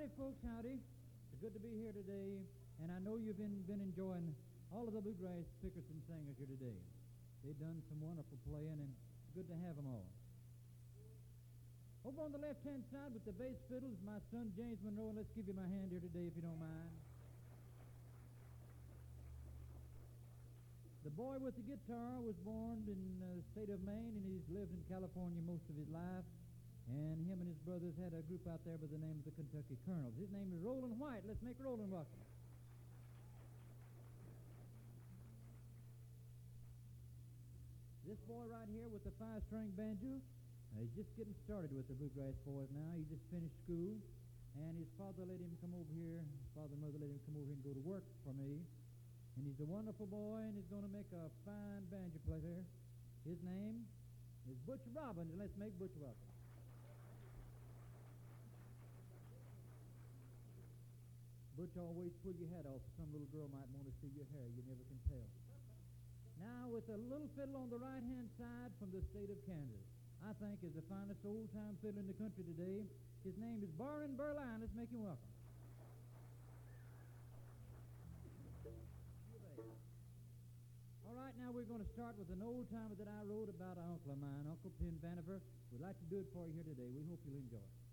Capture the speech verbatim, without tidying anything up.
Howdy, folks, howdy. It's good to be here today, and I know you've been, been enjoying all of the bluegrass pickers and singers here today. They've done some wonderful playing, and it's good to have them all. Over on the left-hand side with the bass fiddle is my son, James Monroe, and let's give him a hand here today, if you don't mind. The boy with the guitar was born in the state of Maine, and he's lived in California most of his life. And him and his brothers had a group out there by the name of the Kentucky Colonels. His name is Roland White. Let's make Roland welcome. This boy right here with the five-string banjo, uh, he's just getting started with the bluegrass boys now. He just finished school, and his father let him come over here. His father and mother let him come over here and go to work for me. And he's a wonderful boy, and he's going to make a fine banjo player. His name is Butch Robbins, and let's make Butch welcome. Butch, always pull your hat off. Some little girl might want to see your hair. You never can tell. Now, with a little fiddle on the right-hand side from the state of Kansas, I think is the finest old-time fiddle in the country today. His name is Barnum Berline. Let's make him welcome. All right, now we're going to start with an old-timer that I wrote about an uncle of mine, Uncle Penn Vanifer. We'd like to do it for you here today. We hope you'll enjoy it.